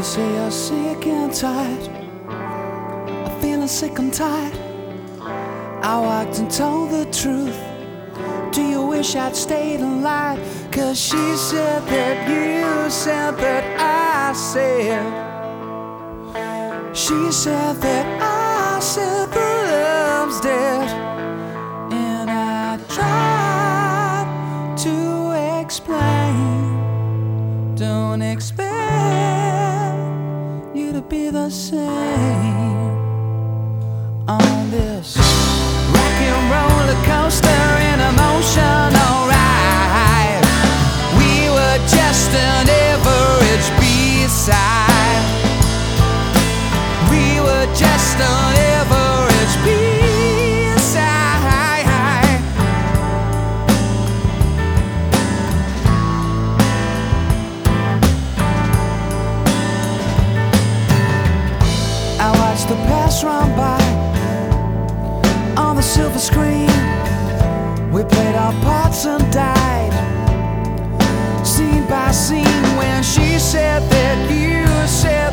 say you're sick and tired, I'm feeling sick and tired. I walked and told the truth. Do you wish I'd stayed and lied? 'Cause she said that you said that I said. She said that I said the love's dead. And I tried to explain. Don't expect you to be the same on this rock and roller coaster in emotional ride. We were just an average B-side. We were just an average B-side. I watched the past run by on the silver screen. We played our parts and died, scene by scene. When she said that you said